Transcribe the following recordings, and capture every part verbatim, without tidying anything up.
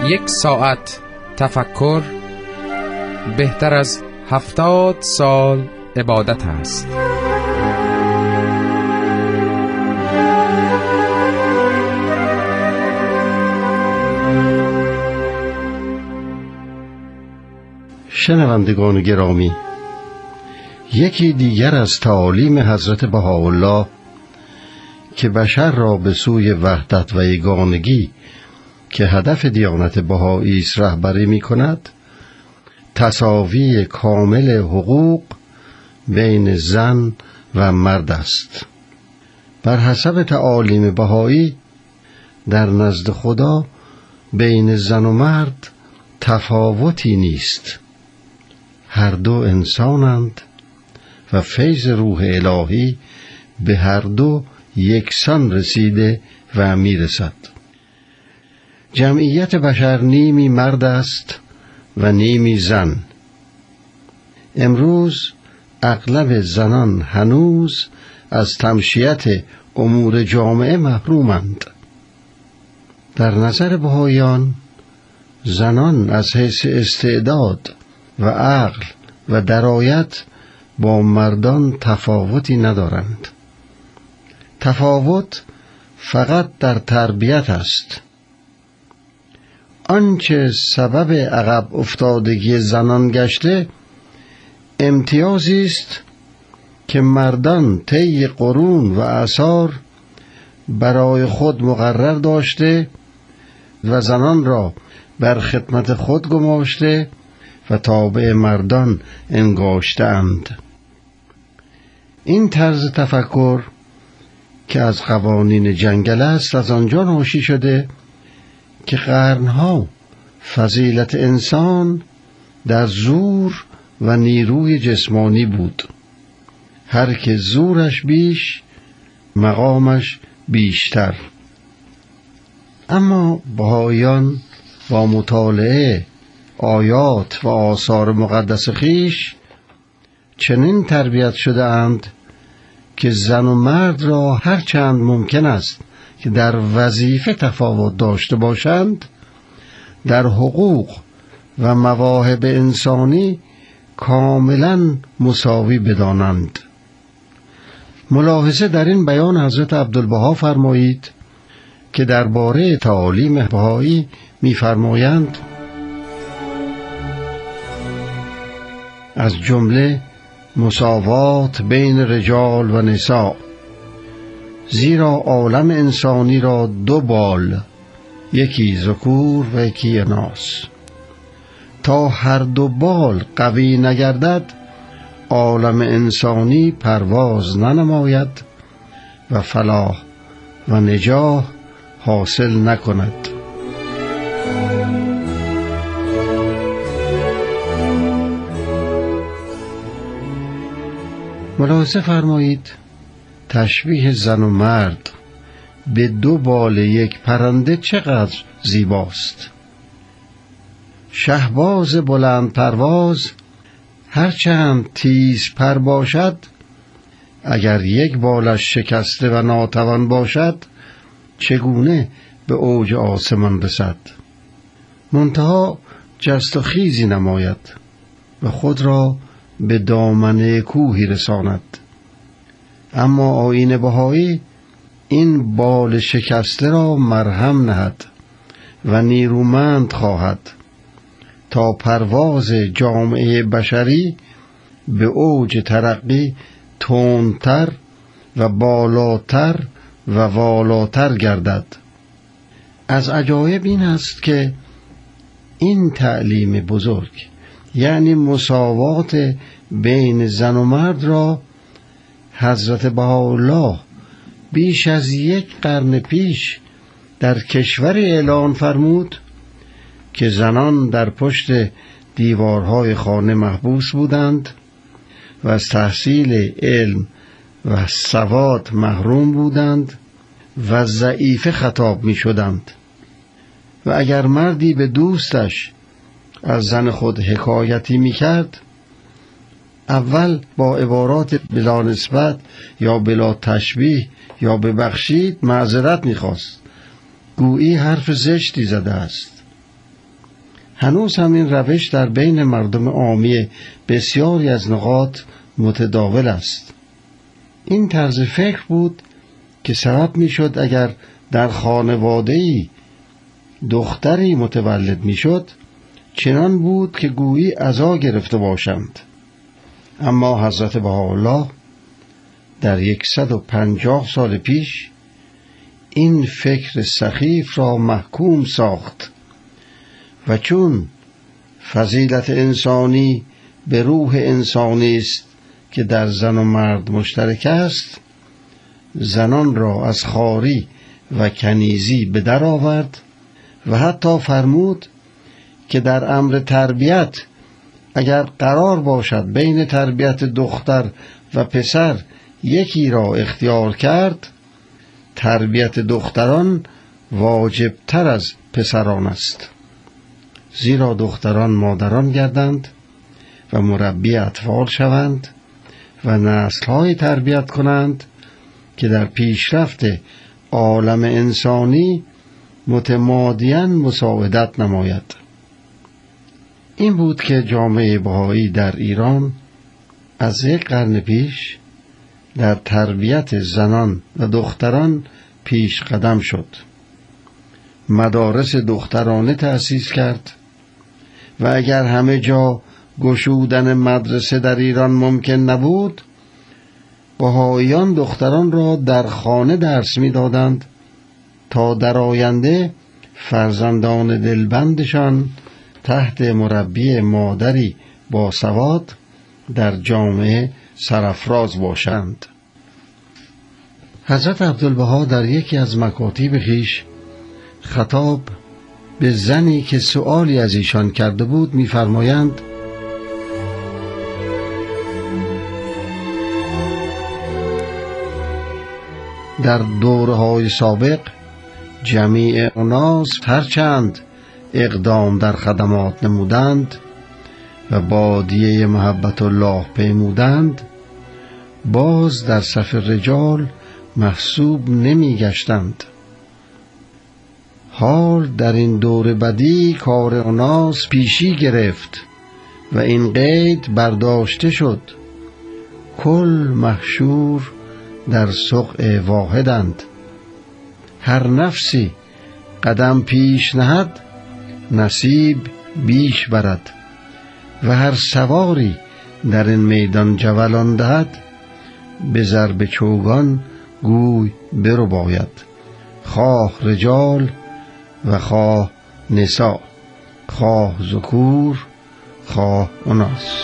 یک ساعت تفکر بهتر از هفتاد سال عبادت است. شنوندگان گرامی، یکی دیگر از تعالیم حضرت بهاءالله که بشر را به سوی وحدت و یگانگی که هدف دیانت بهایی است رهبری می کند، تساوی کامل حقوق بین زن و مرد است. بر حسب تعالیم بهایی در نزد خدا بین زن و مرد تفاوتی نیست. هر دو انسانند و فیض روح الهی به هر دو یکسان رسیده و میرسد. جمعیت بشر نیمی مرد است و نیمی زن. امروز اغلب زنان هنوز از تمشیت امور جامعه محرومند. در نظر بهائیان زنان از حیث استعداد و عقل و درایت با مردان تفاوتی ندارند. تفاوت فقط در تربیت است. آنچه سبب عقب افتادگی زنان گشته امتیازی است که مردان طی قرون و اعصار برای خود مقرر داشته و زنان را بر خدمت خود گماشته و تابع مردان انگاشته‌اند. این طرز تفکر که از قوانین جنگل است از آنجا ناشی شده که قرنها فضیلت انسان در زور و نیروی جسمانی بود. هر که زورش بیش مقامش بیشتر. اما بهائیان با مطالعه آیات و آثار مقدس خویش چنین تربیت شده اند که زن و مرد را هر چند ممکن است که در وظیفه تفاوت داشته باشند، در حقوق و مواهب انسانی کاملا مساوی بدانند. ملاحظه در این بیان حضرت عبدالبها فرمایید که درباره تعالیم بهایی می‌فرمایند: از جمله مساوات بین رجال و نساء، زیرا عالم انسانی را دو بال، یکی ذکور و یکی اناث. تا هر دو بال قوی نگردد عالم انسانی پرواز ننماید و فلاح و نجاح حاصل نکند. ملاحظه فرمایید تشبیه زن و مرد به دو بال یک پرنده چقدر زیباست. شهباز بلند پرواز هرچند تیز پر باشد، اگر یک بالش شکسته و ناتوان باشد چگونه به اوج آسمان رسد؟ منتها جست و خیزی نماید و خود را به دامنه کوهی رساند. اما آیین بهایی این بال شکسته را مرهم نهد و نیرومند خواهد تا پرواز جامعه بشری به اوج ترقی تندتر و بالاتر و والاتر گردد. از عجایب این است که این تعلیم بزرگ، یعنی مساوات بین زن و مرد، را حضرت بهاءالله بیش از یک قرن پیش در کشوری اعلان فرمود که زنان در پشت دیوارهای خانه محبوس بودند و از تحصیل علم و سواد محروم بودند و ضعیفه خطاب می شدند و اگر مردی به دوستش از زن خود حکایتی می کرد، اول با عبارات بلا نسبت یا بلا تشبیه یا ببخشید معذرت می خواست، گویی حرف زشتی زده است. هنوز هم این روش در بین مردم عامی بسیاری از نقاط متداول است. این طرز فکر بود که سبب می شد اگر در خانواده‌ای دختری متولد می شد چنان بود که گویی عزا گرفته باشند. اما حضرت بهاءالله در صد و پنجاه سال پیش این فکر سخیف را محکوم ساخت و چون فضیلت انسانی به روح انسانی است که در زن و مرد مشترک است، زنان را از خواری و کنیزی به در آورد و حتی فرمود که در امر تربیت اگر قرار باشد بین تربیت دختر و پسر یکی را اختیار کرد، تربیت دختران واجب تر از پسران است، زیرا دختران مادران گردند و مربی اطفال شوند و نسل‌های تربیت کنند که در پیشرفت عالم انسانی متمادیاً مساعدت نماید. این بود که جامعه بهایی در ایران از یک قرن پیش در تربیت زنان و دختران پیش قدم شد. مدارس دخترانه تأسیس کرد و اگر همه جا گشودن مدرسه در ایران ممکن نبود، بهائیان دختران را در خانه درس می‌دادند تا در آینده فرزندان دلبندشان تحت مربی مادری با سواد در جامعه سرافراز باشند. حضرت عبدالبها در یکی از مکاتیب خویش خطاب به زنی که سؤالی از ایشان کرده بود می‌فرمایند: در دوره‌های سابق جمیع ناس هرچند اقدام در خدمات نمودند و بادیه محبت الله پیمودند، باز در صف رجال محسوب نمی گشتند. حال در این دور بدی کار اناس پیشی گرفت و این قید برداشته شد: کل محشور در سقع واحدند. هر نفسی قدم پیش نهد نصیب بیش برد و هر سواری در این میدان جولان دهد به ضرب چوگان گوی برو باید، خواه رجال و خواه نساء، خواه ذکور خواه اناس.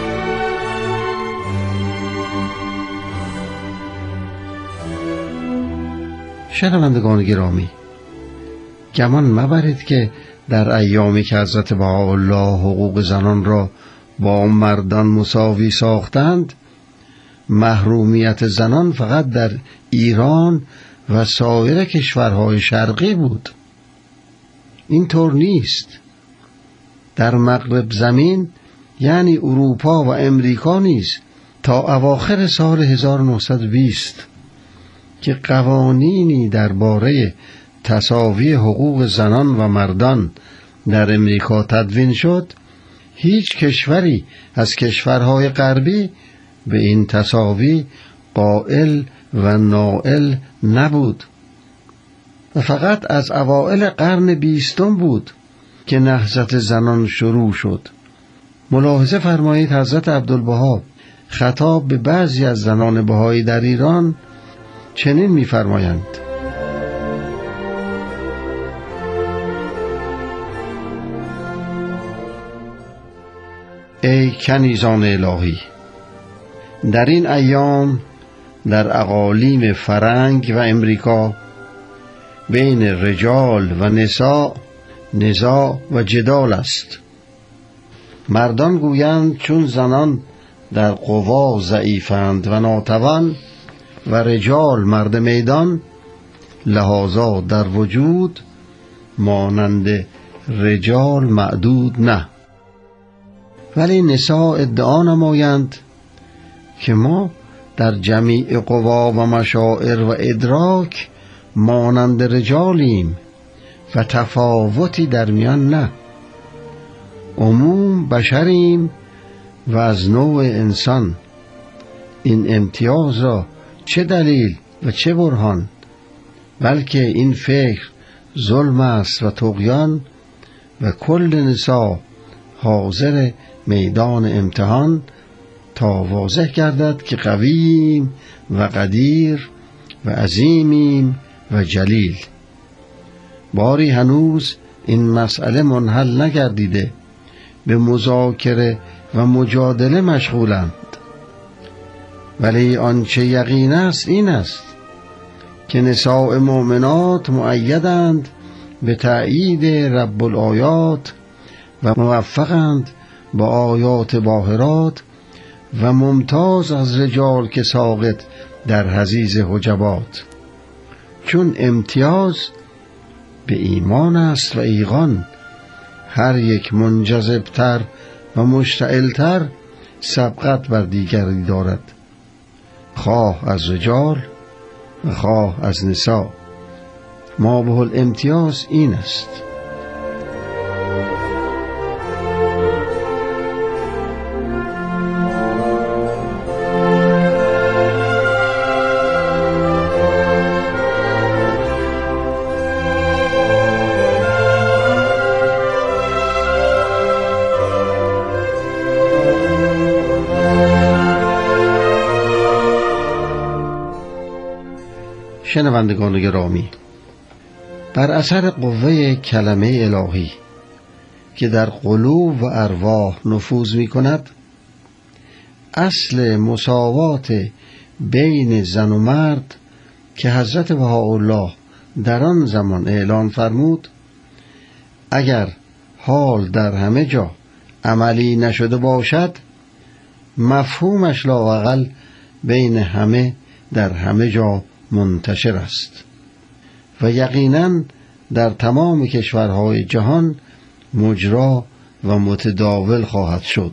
شنوندگان گرامی، گمان مبرید که در ایامی که حضرت بهاءالله حقوق زنان را با مردان مساوی ساختند، محرومیت زنان فقط در ایران و سایر کشورهای شرقی بود. اینطور نیست. در مغرب زمین یعنی اروپا و امریکا نیز تا اواخر سال هزار و نهصد و بیست که قوانینی درباره تساوی حقوق زنان و مردان در امریکا تدوین شد، هیچ کشوری از کشورهای غربی به این تساوی قائل و نائل نبود و فقط از اوائل قرن بیستم بود که نهضت زنان شروع شد. ملاحظه فرمایید حضرت عبدالبها خطاب به بعضی از زنان بهایی در ایران چنین می‌فرمایند: ای کنیزان الهی، در این ایام در اقالیم فرنگ و امریکا بین رجال و نساء نزاع و جدال است. مردان گویند چون زنان در قوا ضعیفند و ناتوان و رجال مرد میدان، لحاظا در وجود مانند رجال معدود نه. ولی نساء ادعا نمایند که ما در جمیع قوا و مشاعر و ادراک مانند رجالیم و تفاوتی در میان نه. عموم بشریم و از نوع انسان. این امتیاز را چه دلیل و چه برهان؟ بلکه این فکر ظلم است و طغیان و کل نساء حاضر میدان امتحان، تا واضح گردد که قویم و قدیر و عظیمیم و جلیل. باری هنوز این مسئله منحل نگردیده، به مذاکره و مجادله مشغولند. ولی آنچه یقین است این است که نساء مؤمنات مؤیدند به تأیید رب الآیات و موفقند با آیات باهرات و ممتاز از رجال که ساقط در حضیض حجبات، چون امتیاز به ایمان است و ایقان. هر یک منجذبتر و مشتعلتر سبقت بر دیگری دارد، خواه از رجال و خواه از نساء. ما به الامتیاز این است. شنوندگان گرامی، بر اثر قوه کلمه الهی که در قلوب و ارواح نفوذ می کند، اصل مساوات بین زن و مرد که حضرت بهاءالله در آن زمان اعلان فرمود، اگر حال در همه جا عملی نشده باشد، مفهومش لااقل بین همه در همه جا منتشر است و یقیناً در تمام کشورهای جهان مجرا و متداول خواهد شد.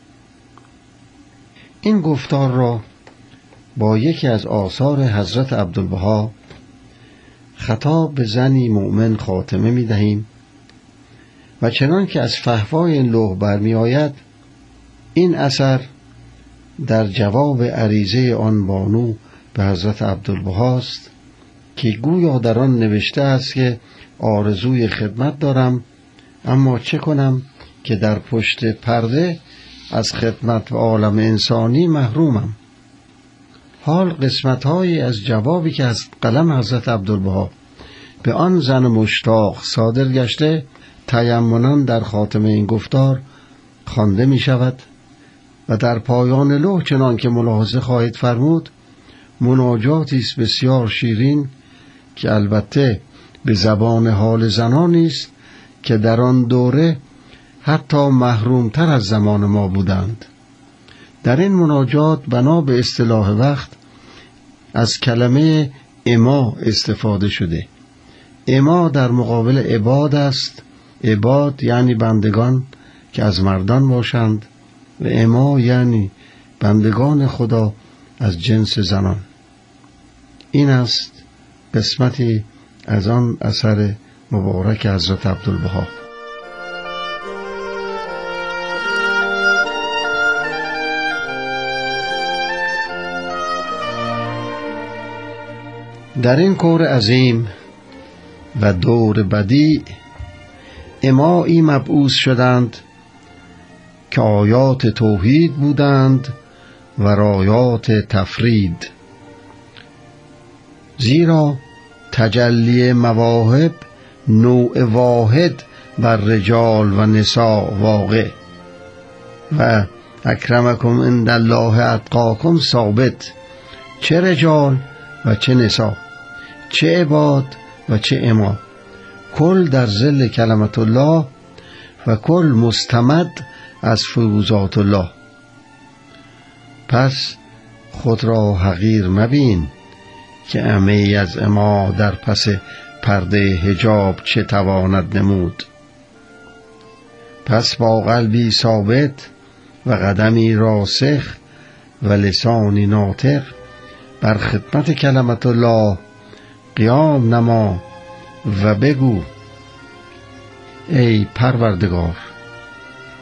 این گفتار را با یکی از آثار حضرت عبدالبها خطاب به زنی مؤمن خاتمه می دهیم و چنان که از فحوای این لوح برمی آید، این اثر در جواب عریضه آن بانو به حضرت عبدالبها است که گویا در آن نوشته است که آرزوی خدمت دارم، اما چه کنم که در پشت پرده از خدمت و عالم انسانی محرومم. حال قسمت‌هایی از جوابی که از قلم حضرت عبدالبها به آن زن مشتاق صادر گشته تیمناً در خاتمه این گفتار خوانده می شود و در پایان لوح چنان که ملاحظه خواهید فرمود مناجاتی است بسیار شیرین که البته به زبان حال زنانی است که در آن دوره حتی محرومتر از زمان ما بودند. در این مناجات بنا به اصطلاح وقت از کلمه اما استفاده شده. اما در مقابل عباد است. عباد یعنی بندگان که از مردان باشند و اما یعنی بندگان خدا از جنس زنان. این است قسمتی از آن اثر مبارک حضرت عبدالبها. در این کور عظیم و دور بدیع امایی مبعوث شدند که آیات توحید بودند و رایات تفرید، زیرا تجلی مواهب نوع واحد بر رجال و نساء واقع و اکرمکم عند الله اتقاکم ثابت، چه رجال و چه نساء، چه عباد و چه اما، کل در ظل کلمت الله و کل مستمد از فیوزات الله. پس خود را حقیر مبین که عمی از اما در پس پرده حجاب چه تواند نمود. پس با قلبی ثابت و قدمی راسخ و لسانی ناطق بر خدمت کلمت الله قیام نما و بگو ای پروردگار،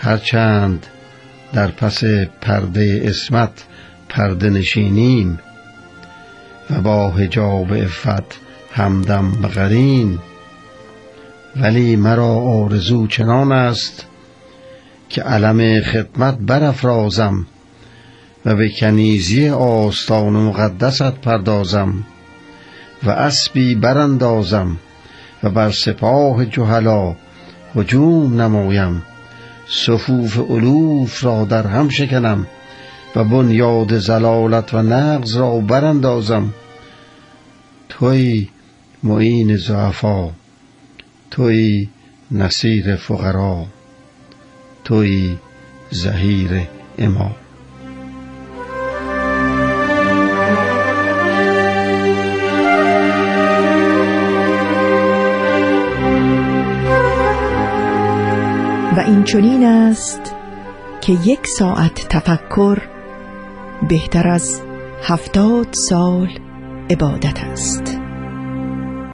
هرچند در پس پرده عصمت پرده نشینیم و با حجاب عفت همدم بقرین، ولی مرا آرزو چنان است که علم خدمت برافرازم و به کنیزی آستان مقدست پردازم و اسبی براندازم و بر سپاه جهلا هجوم نمایم، صفوف الوف را در هم شکنم و بنیاد زلالت و نقض را براندازم. تویی معین ضعفا، تویی نصیر فقرا، تویی ظهیر امام. و این چنین است که یک ساعت تفکر بهتر از هفتاد سال عبادت است.